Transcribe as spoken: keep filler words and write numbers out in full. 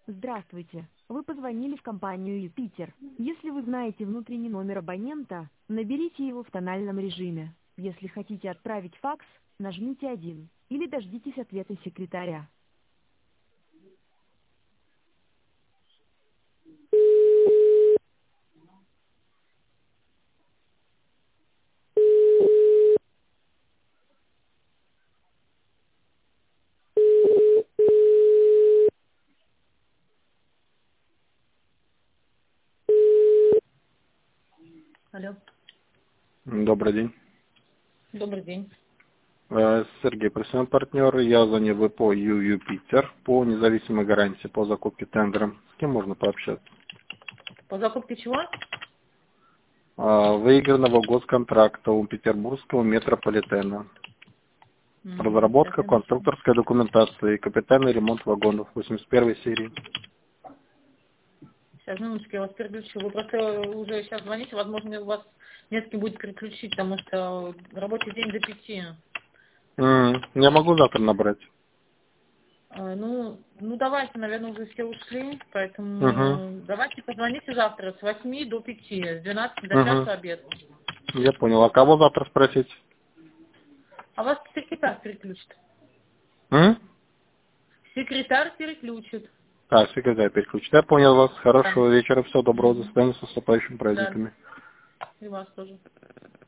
Здравствуйте. Вы позвонили в компанию «Юпитер». Если вы знаете внутренний номер абонента, наберите его в тональном режиме. Если хотите отправить факс, нажмите один или дождитесь ответа секретаря. Алло, Добрый день. добрый день. Э, Сергей, профессиональный партнер. Я звоню в ИПО Ю Юпитер по независимой гарантии по закупке тендером. С кем можно пообщаться? По закупке чего? А, Выигранного госконтракта у петербургского метрополитена. Угу. Сейчас, Разработка минуточку. конструкторской документации, капитальный ремонт вагонов восемьдесят первой серии. Сейчас, минуточку, я вас переключу. Вы просто уже сейчас звоните, возможно, у вас нет с кем будет переключить, потому что рабочий день до пяти. М, Я могу завтра набрать. А, Ну, ну давайте, наверное, уже все ушли, Угу. поэтому давайте позвоните завтра с восьми до пяти, с двенадцати до Угу. часа обед. Я понял. А кого завтра спросить? А вас секретарь переключит. М? Секретарь переключит. А, секретарь переключит. Я понял вас. Да. Хорошего вечера. Всего доброго. До Мгм. свидания. С наступающими Да. праздниками. И вас тоже.